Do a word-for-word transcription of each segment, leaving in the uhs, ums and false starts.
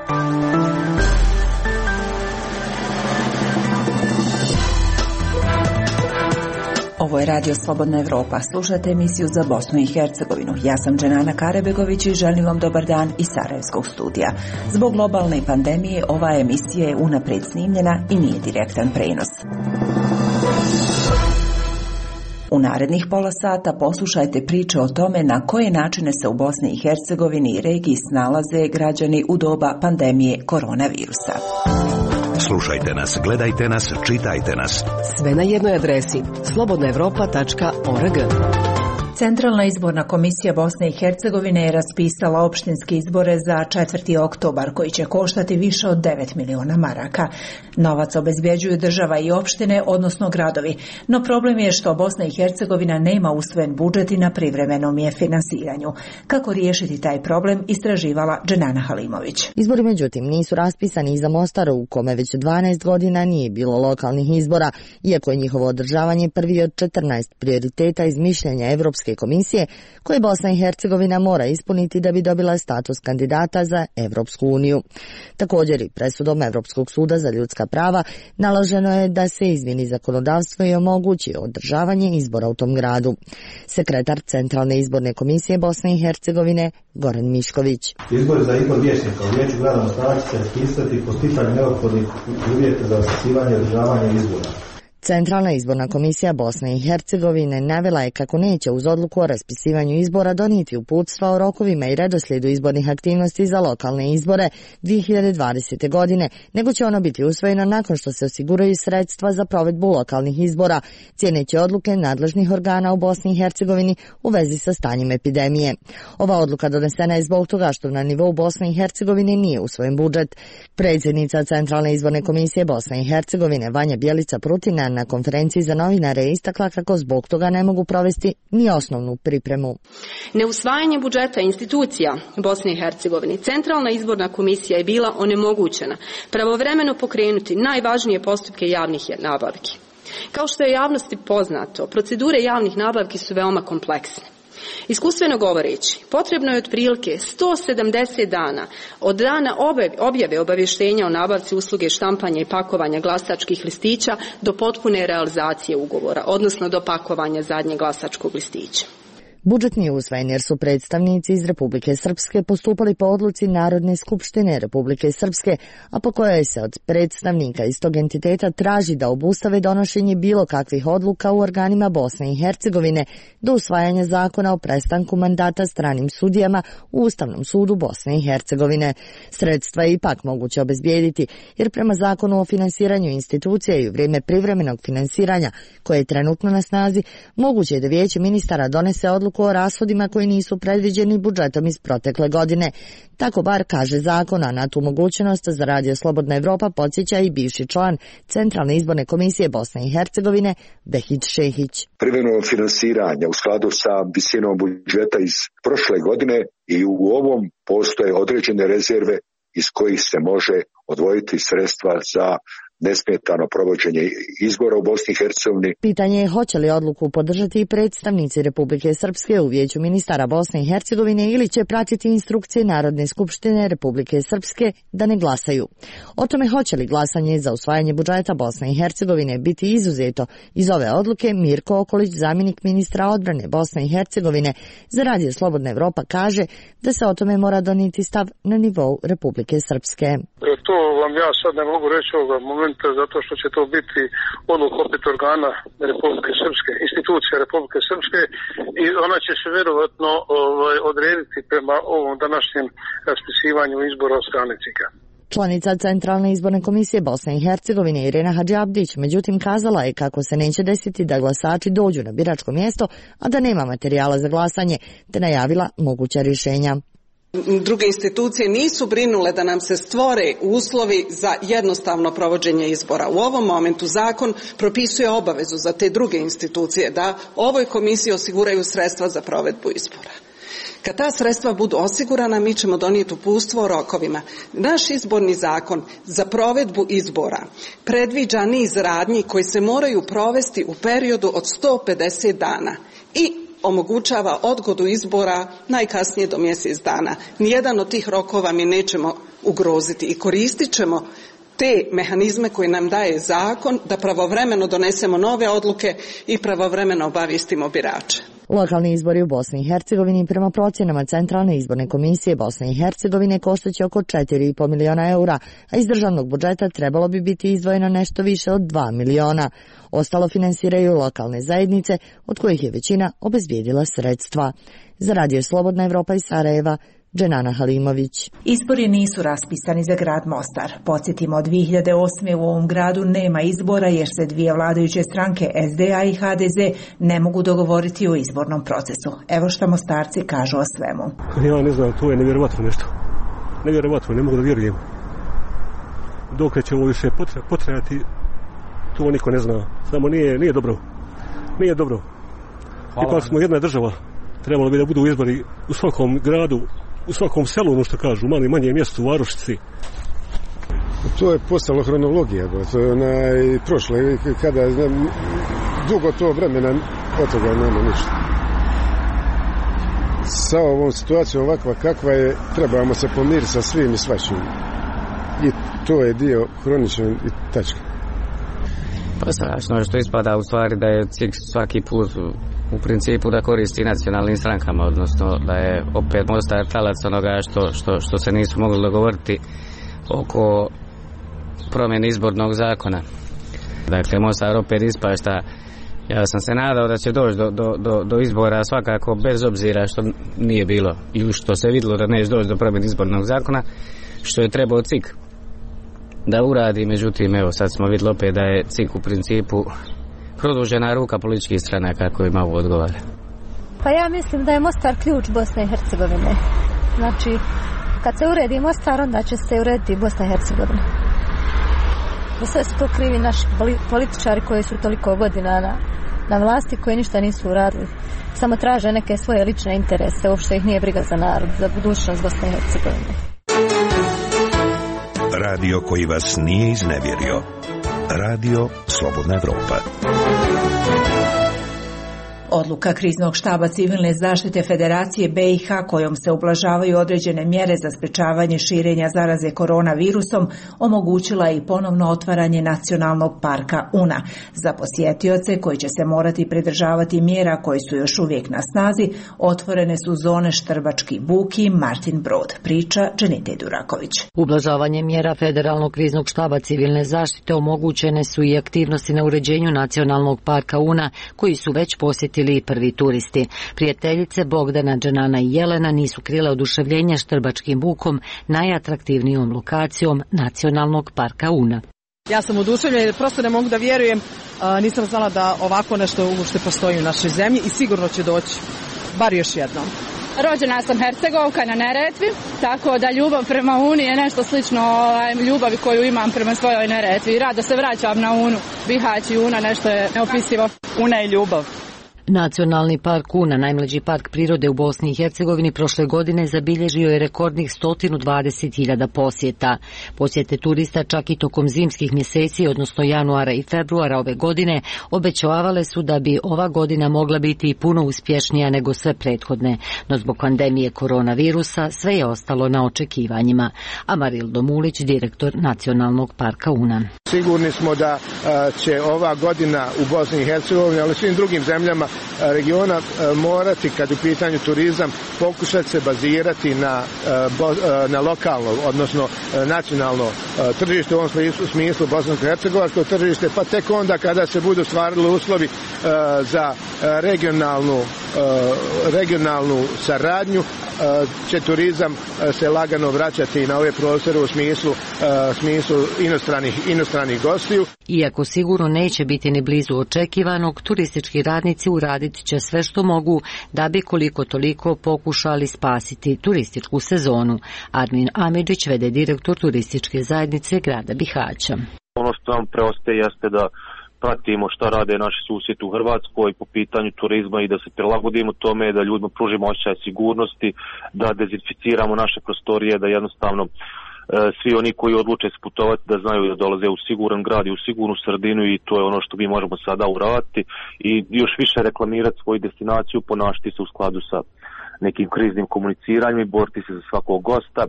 Ovo je Radio Slobodna Evropa. Slušate emisiju za Bosnu i Hercegovinu. Ja sam Dženana Karebegović i želim vam dobar dan iz Sarajevskog studija. Zbog globalne pandemije ova emisija je unaprijed snimljena i nije direktan prenos. U narednih pola sata poslušajte priče o tome na koje načine se u Bosni i Hercegovini i regiji snalaze građani u doba pandemije koronavirusa. Slušajte nas, gledajte nas, čitajte nas. Sve na jednoj adresi slobodna evropa tačka org. Centralna izborna komisija Bosne i Hercegovine je raspisala opštinske izbore za četvrti oktobar koji će koštati više od devet miliona maraka. Novac obezbjeđuju država i opštine, odnosno gradovi. No problem je što Bosna i Hercegovina nema usvojen budžet i na privremenom je finansiranju. Kako riješiti taj problem, istraživala Dženana Halimović. Izbori međutim nisu raspisani i za Mostar, u kome već dvanaest godina nije bilo lokalnih izbora, iako je njihovo održavanje prvi od četrnaest prioriteta iz mišljenja Evropske komisije koje Bosna i Hercegovina mora ispuniti da bi dobila status kandidata za Evropsku uniju. Također i presudom Evropskog suda za ljudska prava naloženo je da se izmjeni zakonodavstvo i omogući održavanje izbora u tom gradu. Sekretar Centralne izborne komisije Bosne i Hercegovine Goran Mišković. Izbori za izbor vijećnika u vijeću grada Mostara će se raspisati po sticanju neophodnih uvjeta za raspisivanje i održavanje izbora. Centralna izborna komisija Bosne i Hercegovine navela je kako neće uz odluku o raspisivanju izbora donijeti uputstva o rokovima i redoslijedu izbornih aktivnosti za lokalne izbore dvije hiljade dvadesete. godine, nego će ono biti usvojeno nakon što se osiguraju sredstva za provedbu lokalnih izbora, cijeneći odluke nadležnih organa u Bosni i Hercegovini u vezi sa stanjem epidemije. Ova odluka donesena je zbog toga što na nivou Bosne i Hercegovine nije usvojen budžet. Predsjednica Centralne izborne komisije Bosne i Hercegovine Vanja Bjelica-Prutina na konferenciji za novinare je istakla kako zbog toga ne mogu provesti ni osnovnu pripremu. Neusvajanje budžeta institucija Bosne i Hercegovine, Centralna izborna komisija je bila onemogućena pravovremeno pokrenuti najvažnije postupke javnih nabavki. Kao što je javnosti poznato, procedure javnih nabavki su veoma kompleksne. Iskustveno govoreći, potrebno je otprilike sto sedamdeset dana od dana objave obavještenja o nabavci usluge štampanja i pakovanja glasačkih listića do potpune realizacije ugovora, odnosno do pakovanja zadnjeg glasačkog listića. Budžet nije usvojen jer su predstavnici iz Republike Srpske postupali po odluci Narodne skupštine Republike Srpske, a po kojoj se od predstavnika iz tog entiteta traži da obustave donošenje bilo kakvih odluka u organima Bosne i Hercegovine do usvajanja zakona o prestanku mandata stranim sudijama u Ustavnom sudu Bosne i Hercegovine. Sredstva je ipak moguće obezbijediti jer prema zakonu o finansiranju institucija i u vrijeme privremenog finansiranja koje je trenutno na snazi, moguće je da vijeće ministara donese odluku o rashodima koji nisu predviđeni budžetom iz protekle godine. Tako bar kaže zakon, a na tu mogućnost za Radio Slobodna Evropa podsjeća i bivši član Centralne izborne komisije Bosne i Hercegovine Behić Šehić. Privremeno finansiranje u skladu sa visinom budžeta iz prošle godine i u ovom postoje određene rezerve iz kojih se može odvojiti sredstva za nesmetano provođenje izbora u Bosni i Hercegovini. Pitanje je hoće li odluku podržati i predstavnici Republike Srpske u vijeću ministara Bosne i Hercegovine ili će pratiti instrukcije Narodne skupštine Republike Srpske da ne glasaju. O tome hoće li glasanje za usvajanje budžeta Bosne i Hercegovine biti izuzeto iz ove odluke, Mirko Okolić, zamjenik ministra odbrane Bosne i Hercegovine za Radio Slobodna Evropa, kaže da se o tome mora donijeti stav na nivou Republike Srpske. To vam ja sad ne mogu reći ovoga momenta zato što će to biti odluka opet organa Republike Srpske, institucija Republike Srpske i ona će se vjerovatno ovaj, odrediti prema ovom današnjem raspisivanju izbora od strane C I K-a. Članica Centralne izborne komisije Bosne i Hercegovine Irena Hadžiabdić međutim kazala je kako se neće desiti da glasači dođu na biračko mjesto, a da nema materijala za glasanje, te najavila moguća rješenja. Druge institucije nisu brinule da nam se stvore uslovi za jednostavno provođenje izbora. U ovom momentu zakon propisuje obavezu za te druge institucije da ovoj komisiji osiguraju sredstva za provedbu izbora. Kad ta sredstva budu osigurana, mi ćemo donijeti uputstvo o rokovima. Naš izborni zakon za provedbu izbora predviđa niz radnji koji se moraju provesti u periodu od sto pedeset dana i omogućava odgodu izbora najkasnije do mjesec dana. Nijedan od tih rokova mi nećemo ugroziti i koristit ćemo te mehanizme koje nam daje zakon da pravovremeno donesemo nove odluke i pravovremeno obavistimo birače. Lokalni izbori u Bosni i Hercegovini prema procjenama Centralne izborne komisije Bosne i Hercegovine koštaće oko četiri i po miliona eura, a iz državnog budžeta trebalo bi biti izdvojeno nešto više od dva miliona. Ostalo finansiraju lokalne zajednice, od kojih je većina obezbijedila sredstva. Za Radio Slobodna Evropa iz Sarajeva, Dženana Halimović. Izbori nisu raspisani za grad Mostar. Podsjetimo, od dvije hiljade osme. u ovom gradu nema izbora jer se dvije vladajuće stranke S D A i H D Z ne mogu dogovoriti o izbornom procesu. Evo šta Mostarci kažu o svemu. Ja ne znam, to je nevjerovatno nešto. Nevjerovatno, ne mogu da vjerujem. Dok će ovo više potrajati, to niko ne zna. Samo nije, nije dobro. Nije dobro. Hvala. Ipak smo jedna država. Trebalo bi da budu izbori u svakom gradu, u svakom selu, ono što kažu, manje, manje mjestu, u varošici. To je postalo hronologija, to je onaj prošle, kada znam, dugo to vremena od toga nema ništa. Sa ovom situacijom ovakva kakva je, trebamo se pomiriti sa svim i svačim. I to je dio hroničan i tačka. Pa strašno je što ispada u stvari da je svaki put u principu da koristi nacionalnim strankama, odnosno da je opet Mostar talac onoga što, što, što se nisu mogli dogovoriti oko promjene izbornog zakona. Dakle, Mostar opet ispašta. Ja sam se nadao da će doći do, do, do, do izbora svakako bez obzira što nije bilo ili što se vidjelo da neće doći do promjene izbornog zakona, što je trebao C I K da uradi. Međutim, evo sad smo vidjeli opet da je C I K u principu produžena ruka političkih stranaka kojima ovo odgovara. Pa ja mislim da je Mostar ključ Bosne i Hercegovine. Znači, kad se uredi Mostar, onda će se urediti Bosna i Hercegovina. Za sve su to krivi naši političari koji su toliko godina na, na vlasti, koji ništa nisu uradili. Samo traže neke svoje lične interese, uopšte ih nije briga za narod, za budućnost Bosne i Hercegovine. Radio koji vas nije iznevjerio. Radio Slobodna Evropa. Odluka kriznog štaba civilne zaštite Federacije B i H kojom se ublažavaju određene mjere za sprečavanje širenja zaraze koronavirusom omogućila je i ponovno otvaranje nacionalnog parka Una. Za posjetioce koji će se morati pridržavati mjera koji su još uvijek na snazi, otvorene su zone Štrbački buk i Martin Brod. Priča Dženite Duraković. Ublažavanje mjera Federalnog kriznog štaba civilne zaštite omogućene su i aktivnosti na uređenju nacionalnog parka Una koji su već posjetili i prvi turisti. Prijateljice Bogdana, Dženana i Jelena nisu krile oduševljenja Štrbačkim bukom, najatraktivnijom lokacijom nacionalnog parka Una. Ja sam oduševljena jer prosto ne mogu da vjerujem, a, nisam znala da ovako nešto uopšte postoji u našoj zemlji i sigurno će doći, bar još jednom. Rođena sam Hercegovka na Neretvi, tako da ljubav prema Uni je nešto slično ovaj, ljubavi koju imam prema svojoj Neretvi. Rado se vraćam na Unu, Bihać i Una, nešto je neopisivo. Una je ljubav. Nacionalni park Una, najmlađi park prirode u Bosni i Hercegovini, prošle godine zabilježio je rekordnih sto dvadeset hiljada posjeta. Posjete turista čak i tokom zimskih mjeseci, odnosno januara i februara ove godine, obećavale su da bi ova godina mogla biti puno uspješnija nego sve prethodne, no zbog pandemije koronavirusa sve je ostalo na očekivanjima. Amarildo Mulić, direktor Nacionalnog parka Una. Sigurni smo da će ova godina u Bosni i Hercegovini, ali i svim drugim zemljama regiona morati, kad u pitanju turizam, pokušati se bazirati na, na lokalno, odnosno nacionalno tržište, u ovom smislu bosansko-hercegovačko tržište, pa tek onda kada se budu stvarili uslovi za regionalnu, regionalnu saradnju, će turizam se lagano vraćati na ove prostore u smislu, smislu inostranih, inostranih gostiju. Iako sigurno neće biti ni blizu očekivanog, turistički radnici uradit će sve što mogu da bi koliko toliko pokušali spasiti turističku sezonu. Armin Amidžić, v d direktor turističke zajednice grada Bihaća. Ono što nam preostaje jeste da pratimo šta rade naši susjedi u Hrvatskoj po pitanju turizma i da se prilagodimo tome, da ljudima pružimo osjećaj sigurnosti, da dezinficiramo naše prostorije, da jednostavno e, svi oni koji odluče putovati da znaju da dolaze u siguran grad i u sigurnu sredinu i to je ono što mi možemo sada uraditi i još više reklamirati svoju destinaciju, ponašati se u skladu sa nekim kriznim komuniciranjem i boriti se za svakog gosta.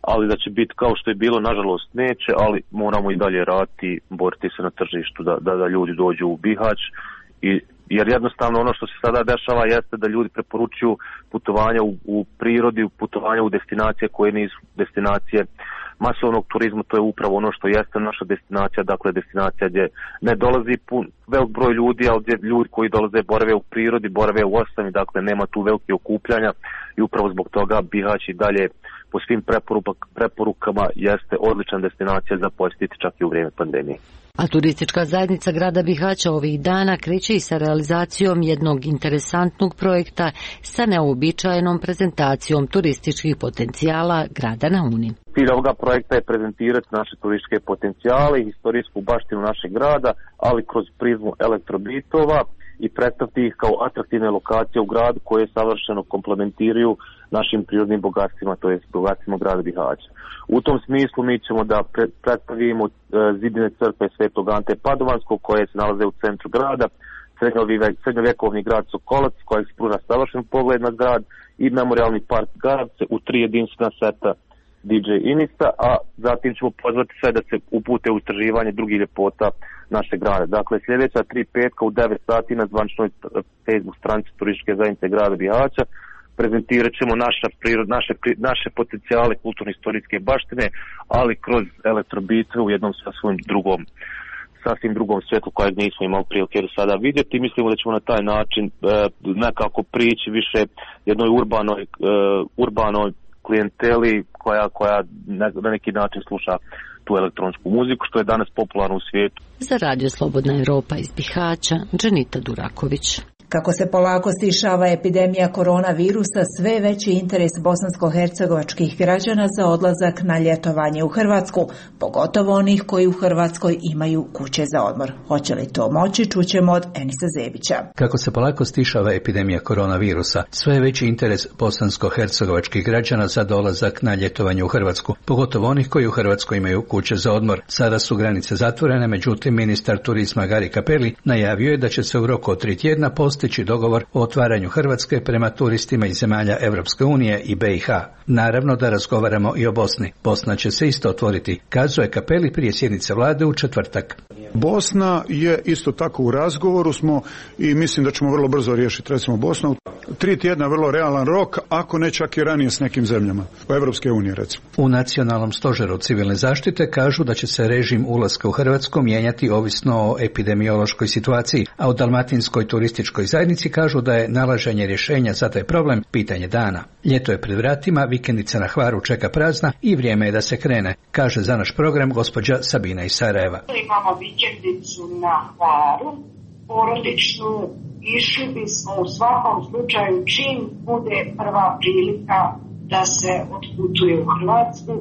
ali da će biti kao što je bilo, nažalost neće, ali moramo i dalje raditi, boriti se na tržištu da, da, da ljudi dođu u Bihać, i, jer jednostavno ono što se sada dešava jeste da ljudi preporučuju putovanja u, u prirodi, putovanja u destinacije koje nisu destinacije masovnog turizma. To je upravo ono što jeste naša destinacija, dakle destinacija gdje ne dolazi pun, velik broj ljudi, ali gdje ljudi koji dolaze borave u prirodi, borave u osami, dakle nema tu velike okupljanja, i upravo zbog toga Bihać i dalje po svim preporukama jeste odlična destinacija za posjetiti čak i u vrijeme pandemije. A turistička zajednica grada Bihaća ovih dana kreće i sa realizacijom jednog interesantnog projekta sa neobičajenom prezentacijom turističkih potencijala grada na Uni. Cilj ovoga projekta je prezentirati naše turističke potencijale i historijsku baštinu našeg grada, ali kroz prizmu elektrobitova, i predstaviti ih kao atraktivne lokacije u gradu koje savršeno komplementiraju našim prirodnim bogatstvima, to je bogatstvima grada Bihaća. U tom smislu mi ćemo da predstavimo zidine crkve Svetog Ante Padovanskog koje se nalaze u centru grada, srednjovjekovni grad Sokolac koji pruža savršen pogled na grad, i memorijalni park Garavce u tri jedinstvena seta D J Inista, a zatim ćemo pozvati sve da se upute u istraživanje drugih ljepota našeg grada. Dakle, sljedeća tri petka u devet sati na zvaničnoj Facebook stranici turističke zajednice grada Bihaća prezentirat ćemo naša prirod, naše, naše potencijale kulturno-istorijske baštine, ali kroz elektrobitve u jednom sasvim drugom sasvim drugom svijetu kojeg nismo imali prilike do sada vidjeti. Mislimo da ćemo na taj način e, nekako prići više jednoj urbanoj, e, urbanoj klijenteli koja, koja na neki način sluša tu elektronsku muziku, što je danas popularno u svijetu. Za Radio Slobodna Europa iz Bihaća, Dženita Duraković. Kako se polako stišava epidemija koronavirusa, sve veći interes bosansko-hercegovačkih građana za odlazak na ljetovanje u Hrvatsku, pogotovo onih koji u Hrvatskoj imaju kuće za odmor. Hoće li to moći, čućemo od Enisa Zebića. Kako se polako stišava epidemija koronavirusa, sve veći interes bosansko-hercegovačkih građana za dolazak na ljetovanje u Hrvatsku, pogotovo onih koji u Hrvatskoj imaju kuće za odmor. Sada su granice zatvorene, međutim ministar turizma Gari Cappelli najavio je da će se u roku od tri tjedna postići dogovor o otvaranju Hrvatske prema turistima iz zemalja Europske unije i B i H. Naravno da razgovaramo i o Bosni. Bosna će se isto otvoriti, kazuje Cappelli prije sjednice vlade u četvrtak. Bosna je isto tako u razgovoru smo i mislim da ćemo vrlo brzo riješiti recimo Bosnu. Tri tjedna vrlo realan rok, ako ne čak i ranije s nekim zemljama, u Europske unije recimo. U Nacionalnom stožeru civilne zaštite kažu da će se režim ulaska u Hrvatsku mijenjati ovisno o epidemiološkoj situaciji, a u Dalmatinskoj turističkoj zajednici kažu da je nalaženje rješenja za taj problem pitanje dana. Ljeto je pred vratima, vikendica na Hvaru čeka prazna i vrijeme je da se krene, kaže za naš program gospođa Sabina iz Sarajeva. Imamo vikendicu na Hvaru, porodičnu, išli bismo u svakom slučaju čim bude prva prilika da se otputuje u Hrvatsku.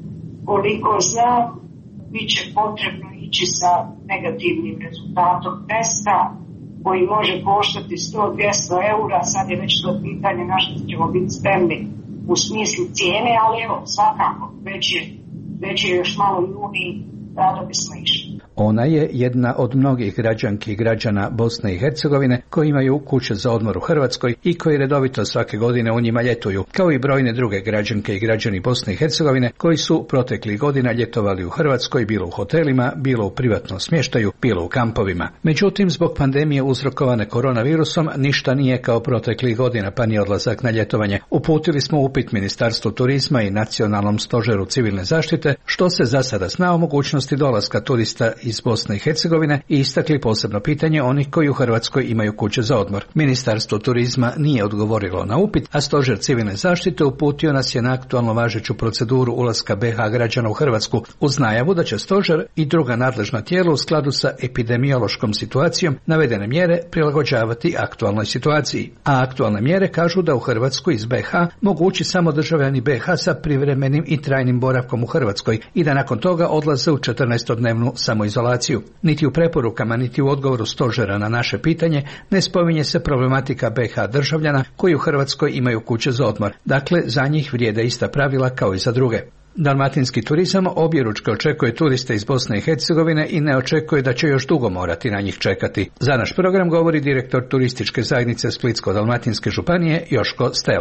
Koliko znam, bit će potrebno ići sa negativnim rezultatom testa koji može koštati sto do dvjesto eura, sad je već to pitanje na što ćemo biti spremni u smislu cijene, ali evo, svakako, već je, već je još malo juni, rado bismo išli. Ona je jedna od mnogih građanki i građana Bosne i Hercegovine koji imaju kuće za odmor u Hrvatskoj i koji redovito svake godine u njima ljetuju, kao i brojne druge građanke i građani Bosne i Hercegovine koji su proteklih godina ljetovali u Hrvatskoj, bilo u hotelima, bilo u privatnom smještaju, bilo u kampovima. Međutim, zbog pandemije uzrokovane koronavirusom ništa nije kao proteklih godina, pa ni odlazak na ljetovanje. Uputili smo upit Ministarstvu turizma i Nacionalnom stožeru civilne zaštite, što se za sada zna o mogućnosti dolaska turista iz Bosne i Hercegovine i istakli posebno pitanje onih koji u Hrvatskoj imaju kuće za odmor. Ministarstvo turizma nije odgovorilo na upit, a stožer civilne zaštite uputio nas je na aktualno važeću proceduru ulaska B H građana u Hrvatsku uz najavu da će stožer i druga nadležna tijela u skladu sa epidemiološkom situacijom navedene mjere prilagođavati aktualnoj situaciji. A aktualne mjere kažu da u Hrvatsku iz B H mogu ući samo državljani B H sa privremenim i trajnim boravkom u Hrvatskoj i da nakon toga odlaze u četrnaestodnevnu samoizolaciju. Niti u preporukama, niti u odgovoru stožera na naše pitanje ne spominje se problematika B H državljana koji u Hrvatskoj imaju kuće za odmor. Dakle, za njih vrijede ista pravila kao i za druge. Dalmatinski turizam objeručke očekuje turiste iz Bosne i Hercegovine i ne očekuje da će još dugo morati na njih čekati. Za naš program govori direktor turističke zajednice Splitsko-dalmatinske županije Joško Stela.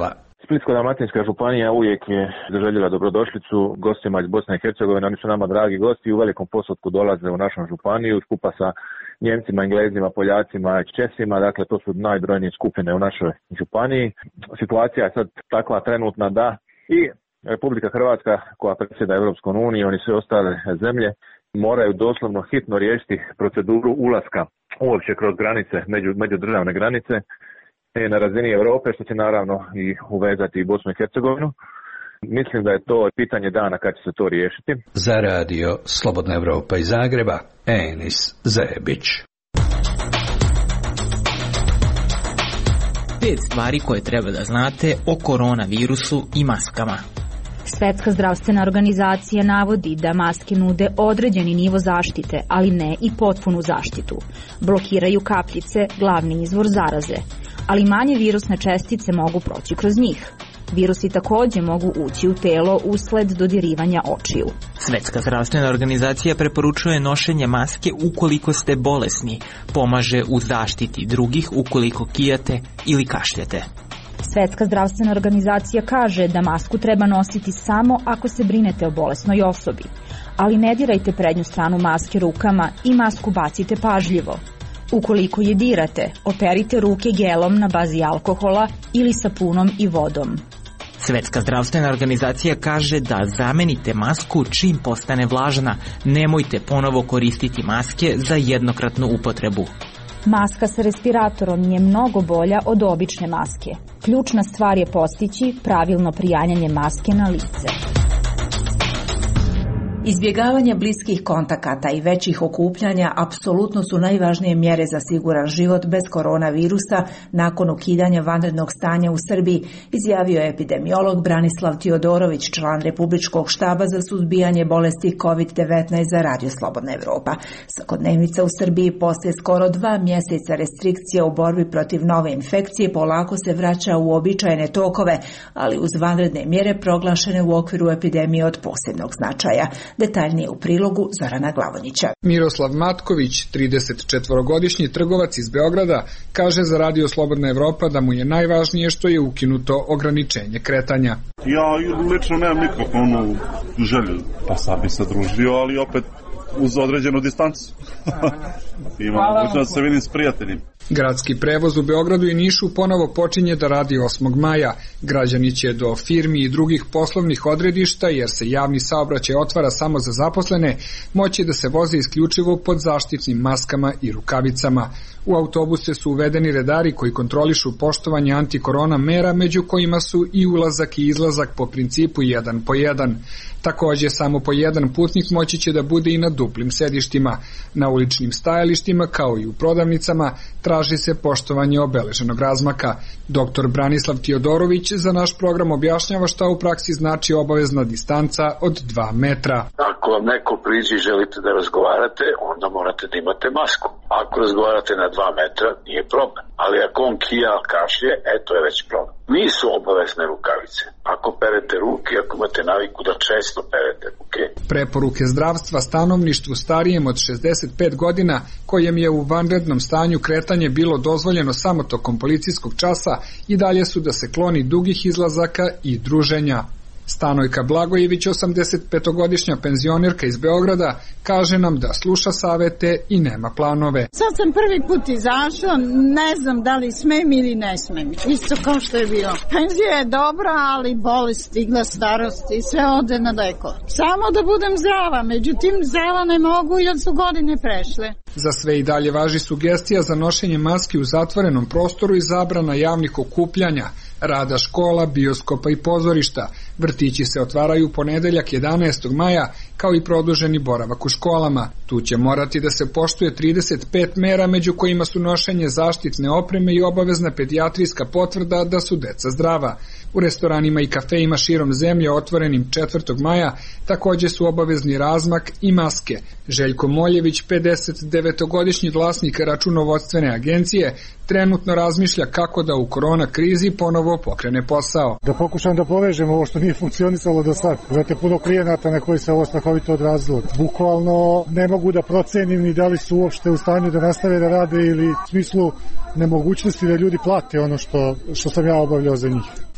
Splitsko-dalmatinska županija uvijek je zaželjela dobrodošlicu gostima iz Bosne i Hercegovine. Oni su nama dragi gosti i u velikom postotku dolaze u našu županiju skupa sa Njemcima, Englezima, Poljacima i Česima. Dakle, to su najbrojnije skupine u našoj županiji. Situacija je sad takva trenutna da i Republika Hrvatska, koja predsjeda Europskom unijom i sve ostale zemlje, moraju doslovno hitno riješiti proceduru ulaska uopće kroz granice, među, međudržavne granice na razini Europe, što će naravno i uvezati i Bosnu i Hercegovinu. Mislim da je to pitanje dana kad će se to riješiti. Za radio Slobodna Evropa iz Zagreba, Enis Zebić. Pet stvari koje treba da znate o koronavirusu i maskama. Svetska zdravstvena organizacija navodi da maske nude određeni nivo zaštite, ali ne i potpunu zaštitu. Blokiraju kapljice, glavni izvor zaraze, ali manje virusne čestice mogu proći kroz njih. Virusi takođe mogu ući u telo usled dodirivanja očiju. Svetska zdravstvena organizacija preporučuje nošenje maske ukoliko ste bolesni, pomaže u zaštiti drugih ukoliko kijate ili kašljete. Svetska zdravstvena organizacija kaže da masku treba nositi samo ako se brinete o bolesnoj osobi, ali ne dirajte prednju stranu maske rukama i masku bacite pažljivo. Ukoliko je dirate, operite ruke gelom na bazi alkohola ili sapunom i vodom. Svetska zdravstvena organizacija kaže da zamenite masku čim postane vlažna, nemojte ponovo koristiti maske za jednokratnu upotrebu. Maska sa respiratorom je mnogo bolja od obične maske. Ključna stvar je postići pravilno prijanjanje maske na lice. Izbjegavanje bliskih kontakata i većih okupljanja apsolutno su najvažnije mjere za siguran život bez koronavirusa nakon ukidanja vanrednog stanja u Srbiji, izjavio je epidemiolog Branislav Tiodorović, član Republičkog štaba za suzbijanje bolesti kovid devetnaest za Radio Slobodna Evropa. Svakodnevnica u Srbiji poslije skoro dva mjeseca restrikcija u borbi protiv nove infekcije polako se vraća u običajne tokove, ali uz vanredne mjere proglašene u okviru epidemije od posebnog značaja. Detaljnije u prilogu Zorana Glavonjića. Miroslav Matković, trideset četvorogodišnji trgovac iz Beograda, kaže za Radio Slobodna Evropa da mu je najvažnije što je ukinuto ograničenje kretanja. Ja lično nemam nikakvu onu želju, pa sad bi se družio, ali opet uz određenu distancu. Imam mogućnost da se vidim s prijateljima. Gradski prevoz u Beogradu i Nišu ponovo počinje da radi osmog maja. Građani će do firmi i drugih poslovnih odredišta, jer se javni saobraćaj otvara samo za zaposlene, moći da se voze isključivo pod zaštitnim maskama i rukavicama. U autobuse su uvedeni redari koji kontrolišu poštovanje antikorona mera, među kojima su i ulazak i izlazak po principu jedan po jedan. Takođe, samo po jedan putnik moći će da bude i na duplim sedištima. Na uličnim stajalištima, kao i u prodavnicama, traži se poštovanje obeleženog razmaka. Doktor Branislav Tiodorović za naš program objašnjava šta u praksi znači obavezna distanca od dva metra. Ako vam neko priđe i želite da razgovarate, onda morate da imate masku. Ako razgovarate na dva metra, nije problem. Ali ako on kija, kašlje, eto je već problem. Nisu obavezne rukavice. Ako perete ruke, ako imate naviku da često perete ruke. Preporuke zdravstva stanovništvu starijem od šezdeset pet godina, kojem je u vanrednom stanju kretanje bilo dozvoljeno samo tokom policijskog časa, i dalje su da se kloni dugih izlazaka i druženja. Stanojka Blagojević, osamdesetpetogodišnja penzionerka iz Beograda, kaže nam da sluša savete i nema planove. Sad sam prvi put izašla, ne znam da li smem ili ne smem. Isto kao što je bilo. Penzija je dobra, ali bolest stigla, starost i sve ode na deko. Samo da budem zdrava, međutim zdrava ne mogu jer su godine prešle. Za sve i dalje važi sugestija za nošenje maski u zatvorenom prostoru i zabrana javnih okupljanja, rada škola, bioskopa i pozorišta. Vrtići se otvaraju ponedeljak jedanaestog maja, kao i produženi boravak u školama. Tu će morati da se poštuje trideset pet mera, među kojima su nošenje zaštitne opreme i obavezna pedijatrijska potvrda da su deca zdrava. U restoranima i kafejima širom zemlje otvorenim četvrtog maja takođe su obavezni razmak i maske. Željko Moljević, pedesetdevetogodišnji vlasnik računovodstvene agencije, trenutno razmišlja kako da u korona krizi ponovo pokrene posao. Da pokušam da povežem ovo što nije funkcionisalo do sad. Imate puno klijenata na koji se ovo strahovito odrazilo. Bukvalno ne mogu da procenim ni da li su uopšte u stanju da nastave da rade ili u smislu nemogućnosti da ljudi plate ono što, što sam ja obavljao za njih.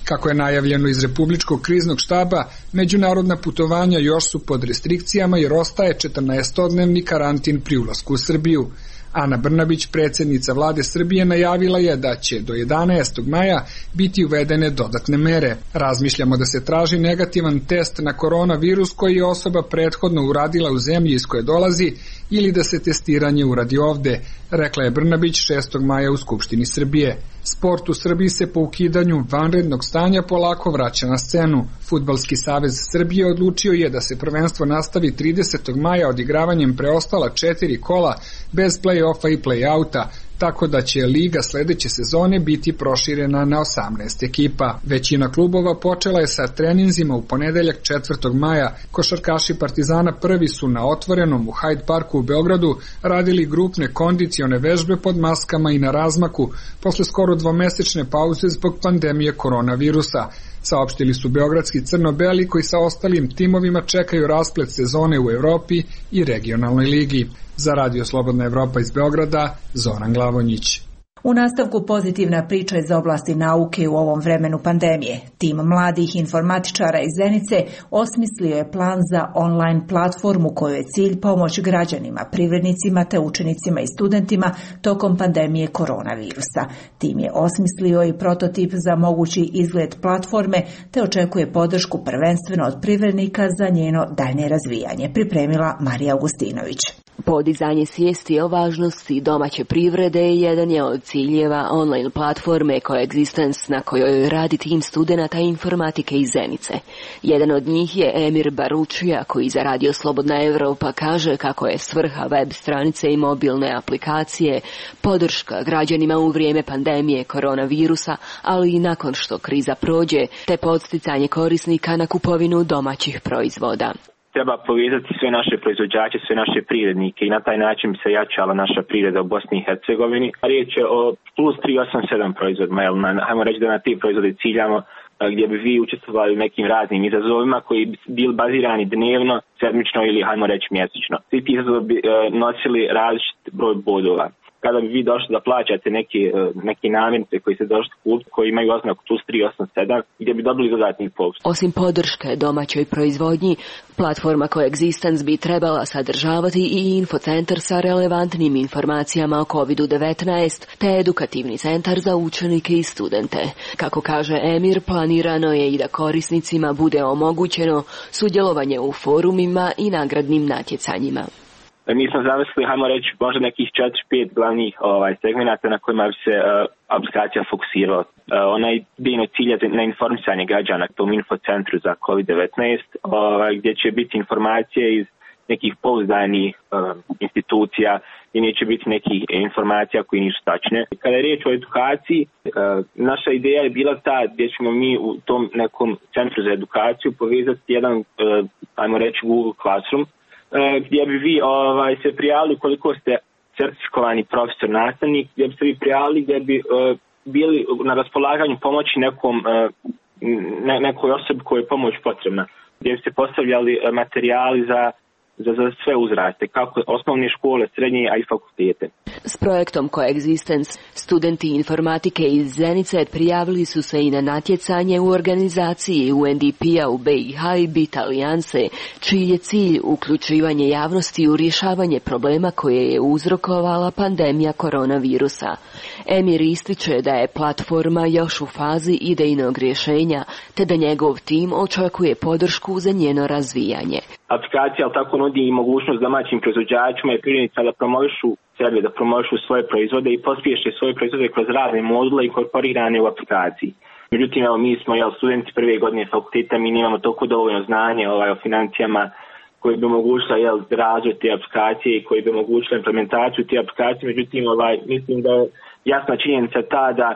Kako je najavljeno iz Republičkog kriznog štaba, međunarodna putovanja još su pod restrikcijama jer ostaje četrnaestodnevni karantin pri ulasku u Srbiju. Ana Brnabić, predsjednica vlade Srbije, najavila je da će do jedanaestog maja biti uvedene dodatne mere. Razmišljamo da se traži negativan test na koronavirus koji je osoba prethodno uradila u zemlji iz koje dolazi ili da se testiranje uradi ovde, rekla je Brnabić šestog maja u Skupštini Srbije. Sport u Srbiji se po ukidanju vanrednog stanja polako vraća na scenu. Fudbalski savez Srbije odlučio je da se prvenstvo nastavi tridesetog maja odigravanjem preostala četiri kola bez play-offa i play-outa, tako da će liga sledeće sezone biti proširena na osamnaest ekipa. Većina klubova počela je sa treninzima u ponedeljak četvrtog maja. Košarkaši Partizana prvi su na otvorenom u Hyde Parku u Beogradu radili grupne kondicione vežbe pod maskama i na razmaku posle skoro dvomesečne pauze zbog pandemije koronavirusa. Saopštili su beogradski crno-beli koji sa ostalim timovima čekaju rasplet sezone u Evropi i regionalnoj ligi. Za Radio Slobodna Evropa iz Beograda, Zoran Glavonjić. U nastavku pozitivna priča iz oblasti nauke u ovom vremenu pandemije. Tim mladih informatičara iz Zenice osmislio je plan za online platformu kojoj je cilj pomoć građanima, privrednicima te učenicima i studentima tokom pandemije koronavirusa. Tim je osmislio i prototip za mogući izgled platforme te očekuje podršku prvenstveno od privrednika za njeno daljnje razvijanje, pripremila Marija Augustinović. Podizanje svijesti o važnosti domaće privrede jedan je od ciljeva online platforme Coexistence na kojoj radi tim studenata informatike iz Zenice. Jedan od njih je Emir Baručija koji za Radio Slobodna Evropa kaže kako je svrha web stranice i mobilne aplikacije podrška građanima u vrijeme pandemije koronavirusa, ali i nakon što kriza prođe, te podsticanje korisnika na kupovinu domaćih proizvoda. Treba povezati sve naše proizvođače, sve naše privrednike i na taj način bi se jačala naša privreda u Bosni i Hercegovini. Riječ je o plus tri osam sedam proizvodima, jel, hajmo reći da na te proizvode ciljamo gdje bi vi učestvovali u nekim raznim izazovima koji bi bili bazirani dnevno, sedmično ili hajmo reći mjesečno. Svi ti izazovi bi nosili različit broj bodova. Kada bi vi došli da plaćate neke, neke namirnice koji se došli kupiti, koji imaju oznaku plus tri osam sedam, gdje bi dobili dodatni popust. Osim podrške domaćoj proizvodnji, platforma Coexistence bi trebala sadržavati i infocentar sa relevantnim informacijama o kovid devetnaest, te edukativni centar za učenike i studente. Kako kaže Emir, planirano je i da korisnicima bude omogućeno sudjelovanje u forumima i nagradnim natjecanjima. Mi smo zamislili, hajmo reći, možda nekih četiri pet glavnih ovaj, segmenata na kojima bi se uh, aplikacija fokusirala. Uh, ona je idejno cilja na informisanje građana tom infocentru za kovid devetnaest, ovaj, gdje će biti informacije iz nekih pouzdanih uh, institucija i neće biti nekih informacija koje nisu tačne. Kada je riječ o edukaciji, uh, naša ideja je bila ta gdje ćemo mi u tom nekom centru za edukaciju povezati jedan, uh, hajmo reći, Google Classroom, gdje bi vi ovaj, se prijavili koliko ste certifikovani profesor nastavnik, gdje bi se vi prijavili, gdje bi uh, bili na raspolaganju pomoći nekom, uh, ne, nekoj osobi kojoj je pomoć potrebna, gdje bi se postavljali materijali za Za, za sve uzraste, kako osnovne škole, srednje, a i fakultete. S projektom Coexistence studenti informatike iz Zenice prijavili su se i na natjecanje u organizaciji U N D P-a u B i H i Bit Alijanse, čiji je cilj uključivanje javnosti u rješavanje problema koje je uzrokovala pandemija koronavirusa. Emir ističe da je platforma još u fazi idejnog rješenja, te da njegov tim očekuje podršku za njeno razvijanje. Aplikacija ali tako nudi i mogućnost domaćim proizvođačima i privrednicima da promovišu sebe, da promovišu svoje proizvode i pospješe svoje proizvode kroz razne module inkorporirane u aplikaciji. Međutim, evo, mi smo jel, studenti prve godine fakulteta, mi nemamo toliko dovoljno znanje ovaj, o financijama koji bi omogućila jel, razvoj te aplikacije i koji bi omogućila implementaciju te aplikacije. Međutim, ovaj, mislim da je jasna činjenica ta da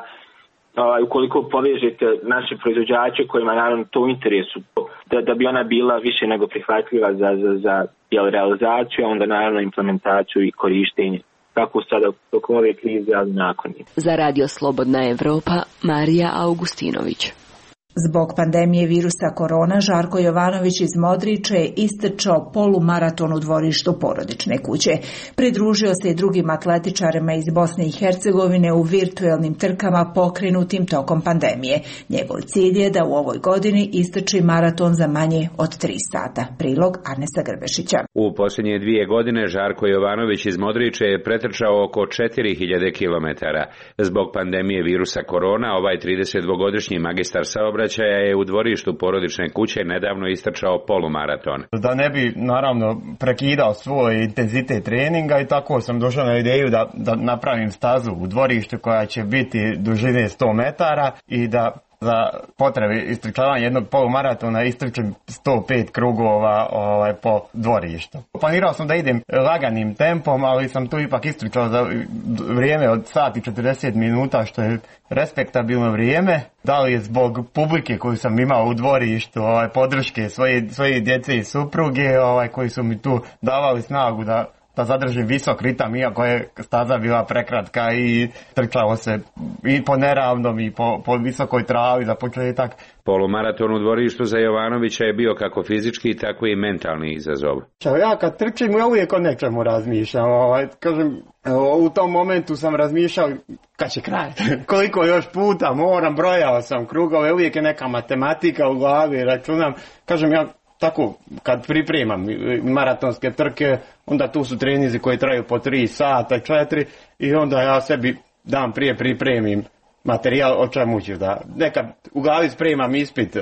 Uh, ukoliko povežete naše proizvođače kojima naravno to u interesu, da, da bi ona bila više nego prihvatljiva za, za, za jel, realizaciju, onda naravno implementaciju i korištenje, kako sada tokom ove krize, ali nakon. Za Radio Slobodna Evropa, Marija Augustinović. Zbog pandemije virusa korona, Žarko Jovanović iz Modriče je istrčao polumaraton u dvorištu porodične kuće. Pridružio se i drugim atletičarima iz Bosne i Hercegovine u virtuelnim trkama pokrenutim tokom pandemije. Njegov cilj je da u ovoj godini istrči maraton za manje od tri sata. Prilog Arnesa Grbešića. U posljednje dvije godine Žarko Jovanović iz Modriče je pretrčao oko četiri hiljade kilometara. Zbog pandemije virusa korona, ovaj tridesetdvogodišnji magistar saobraćaja je u dvorištu porodične kuće nedavno istrčao polumaraton. Da ne bi naravno prekidao svoj intenzitet treninga i tako sam došao na ideju da, da napravim stazu u dvorištu koja će biti dužine sto metara i da za potrebe istrčavanja jednog polumaratona istrčim sto pet krugova ovaj, po dvorištu. Planirao sam da idem laganim tempom, ali sam tu ipak istrčao za vrijeme od sat i četrdeset minuta, što je respektabilno vrijeme. Da li je zbog publike koju sam imao u dvorištu, ovaj, podrške svoje, svoje djece i supruge, ovaj, koji su mi tu davali snagu da da zadržim visok ritam, iako je staza bila prekratka i trčalo se i po neravnom i po, po visokoj travi za početak. Polumaraton u dvorištu za Jovanovića je bio kako fizički, tako i mentalni izazov. Ja kad trčim, ja uvijek o nečemu razmišljam. Ovaj, kažem, u tom momentu sam razmišljao kad će kraj, koliko još puta moram, brojao sam krugove, uvijek je neka matematika u glavi, računam. Kažem, ja tako, kad pripremam maratonske trke, onda tu su treninzi koji traju po tri sata, četiri i onda ja sebi dan prije pripremim materijal o čemu ću da. Nekad u glavi spremam ispit,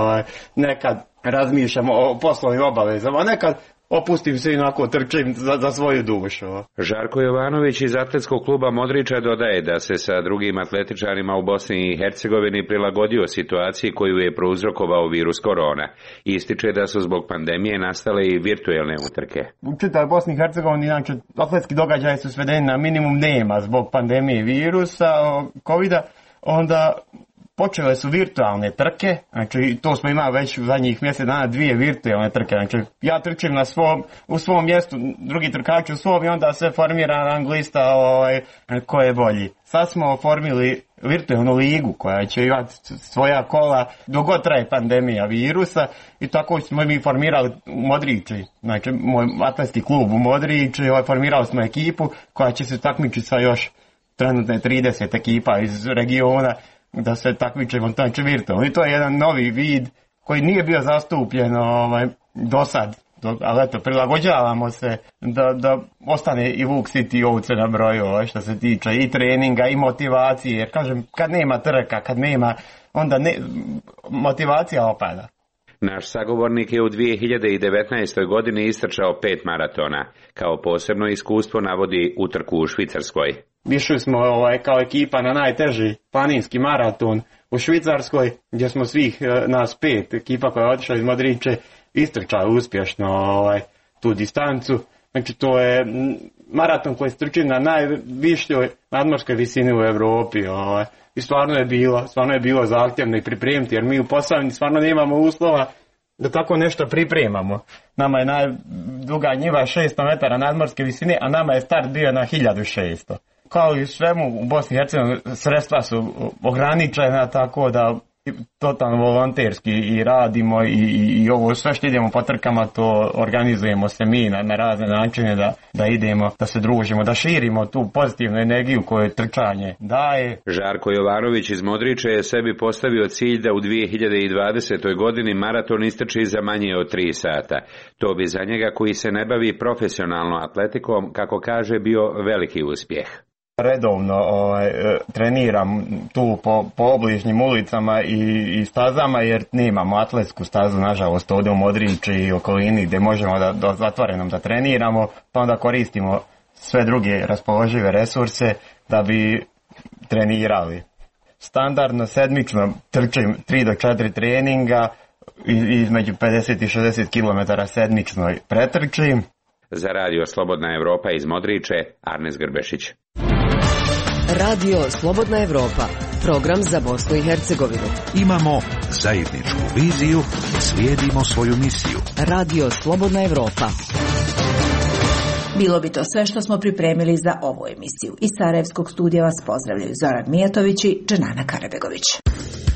nekad razmišljam o poslovnim obavezama, nekad opustim se i onako trčim za, za svoju dušu. Žarko Jovanović iz atletskog kluba Modriča dodaje da se sa drugim atletičarima u Bosni i Hercegovini prilagodio situaciji koju je prouzrokovao virus korona. Ističe da su zbog pandemije nastale i virtuelne utrke. U čitavoj Bosni i Hercegovini, inače, atletski događaji su svedeni na minimum nema zbog pandemije virusa, covida, onda počele su virtualne trke, znači to smo imali već u zadnjih mjesec dana dvije virtualne trke, znači ja trčim na svom, u svom mjestu, drugi trkači u svom i onda se formira rang lista ovaj, ko je bolji. Sad smo oformili virtualnu ligu koja će imati svoja kola dok god traje pandemija virusa i tako smo mi formirali u Modriči, znači moj atletski klub u Modriči, ovaj, formirali smo ekipu koja će se takmičiti sa još trenutne trideset ekipa iz regiona da se takmičimo znači virtualno. I to je jedan novi vid koji nije bio zastupljen ovaj, do sad, do, ali eto, prilagođavamo se da, da ostane i Vuk City ovce na broju ovaj, što se tiče i treninga i motivacije, jer kažem, kad nema trka, kad nema, onda ne, motivacija opada. Naš sagovornik je u dvije hiljade devetnaestoj. godini istrčao pet maratona. Kao posebno iskustvo navodi utrku u Švicarskoj. Išli smo ovaj, kao ekipa na najteži planinski maraton u Švicarskoj, gdje smo svih nas pet ekipa koja je otišla iz Modriče istrčali uspješno ovaj, tu distancu. Znači to je maraton koji strči na najvišljoj nadmorskoj visini u Europi. Ovaj. I stvarno je bilo, stvarno je bilo zahtjevno i pripremiti, jer mi u Posavini stvarno nemamo uslova da tako nešto pripremamo. Nama je najduga njiva šesto metara nadmorske visine, a nama je start bio na hiljadu šesto. Kao i svemu u Bosni i Hercegovini sredstva su ograničena, tako da totalno volonterski i radimo i, i, i ovo sve što idemo po trkama to organizujemo se mi na, na razne načine da, da idemo, da se družimo, da širimo tu pozitivnu energiju koju trčanje daje. Žarko Jovanović iz Modriče je sebi postavio cilj da u dvije hiljade dvadesetoj. godini maraton istrči za manje od tri sata. To bi za njega koji se ne bavi profesionalno atletikom, kako kaže, bio veliki uspjeh. Redovno ovaj, treniram tu po, po obližnjim ulicama i, i stazama jer nemamo atletsku stazu nažalost ovdje u Modriči i okolini gdje možemo da, da zatvorenom da treniramo, pa onda koristimo sve druge raspoložive resurse da bi trenirali. Standardno sedmično trčim tri do četiri treninga, između pedeset i šezdeset kilometara sedmično pretrčim. Za radio Slobodna Evropa iz Modriče, Arnes Grbešić. Radio Slobodna Evropa, program za Bosnu i Hercegovinu. Imamo zajedničku viziju, slijedimo svoju misiju. Radio Slobodna Evropa. Bilo bi to sve što smo pripremili za ovu emisiju. Iz Sarajevskog studija vas pozdravljaju Zoran Mijatović i Dženana Karabegović.